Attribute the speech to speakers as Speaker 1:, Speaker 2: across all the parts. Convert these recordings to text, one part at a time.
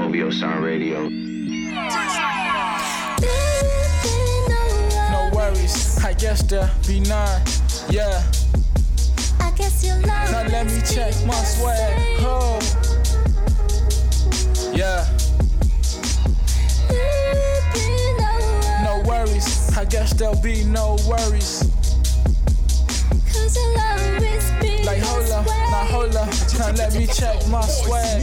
Speaker 1: OVO Sound Radio.
Speaker 2: No worries, I guess there'll be none. Yeah.
Speaker 3: I guess you love.
Speaker 2: Now let me check my swag. Oh. Yeah. No worries, I guess there'll be no worries.
Speaker 3: Cause you'll always be
Speaker 2: like hold up, now hold up, now let me check my swag.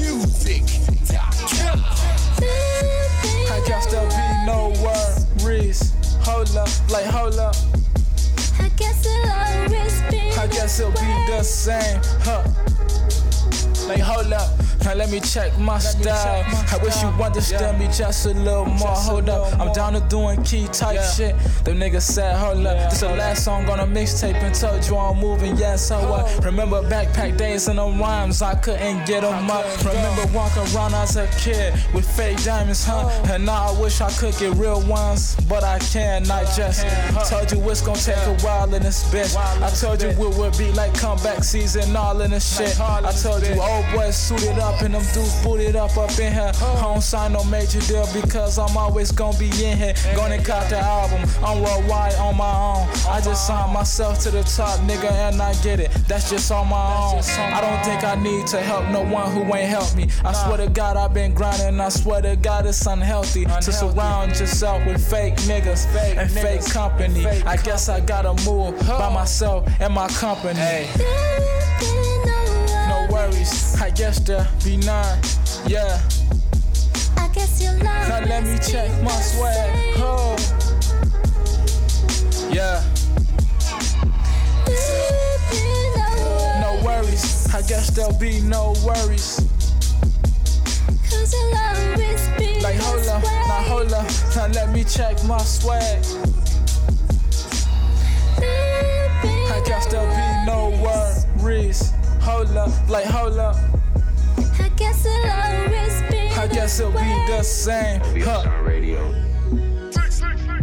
Speaker 2: I guess there'll be no worries. Hold up, like hold up.
Speaker 3: I guess it'll always be.
Speaker 2: I guess it'll be the same, huh? Like hold up, now let me check my style. I wish you understood me just a little more. Hold up, I'm down to doing key type shit. Them niggas said, hold up, this the last song on a mixtape and told you I'm moving, yeah, so what? Remember backpack days and them rhymes, I couldn't get them up. Remember walking around as a kid with fake diamonds, huh? And now I wish I could get real ones, but I can't, I just told you it's gonna take a while in this bitch. I told you it would be like comeback season, all in this shit. I told you old boys suited up and them dudes booted up in here. I don't sign no major deal because I'm always gonna be in here. Gonna cop the album, I'm worldwide on my own. I just signed myself to the top, nigga, and I get it. That's just on my own. I don't think I need to help no one who ain't helped me. I swear to God I've been grinding, I swear to God it's unhealthy to surround yourself with fake niggas and fake company. I guess I gotta move by myself and my company. No worries, I guess there'll be none. Yeah.
Speaker 3: I guess you love.
Speaker 2: Now let me check my swag. Oh. Yeah. No worries, I guess there'll be no worries.
Speaker 3: Cause you'll always be
Speaker 2: like hold up, now hold up, now let me check my swag. I guess there'll be no worries. Hold up, like hold up.
Speaker 3: I guess it'll always be.
Speaker 2: I guess it'll be the same.
Speaker 1: OVO Sound Radio.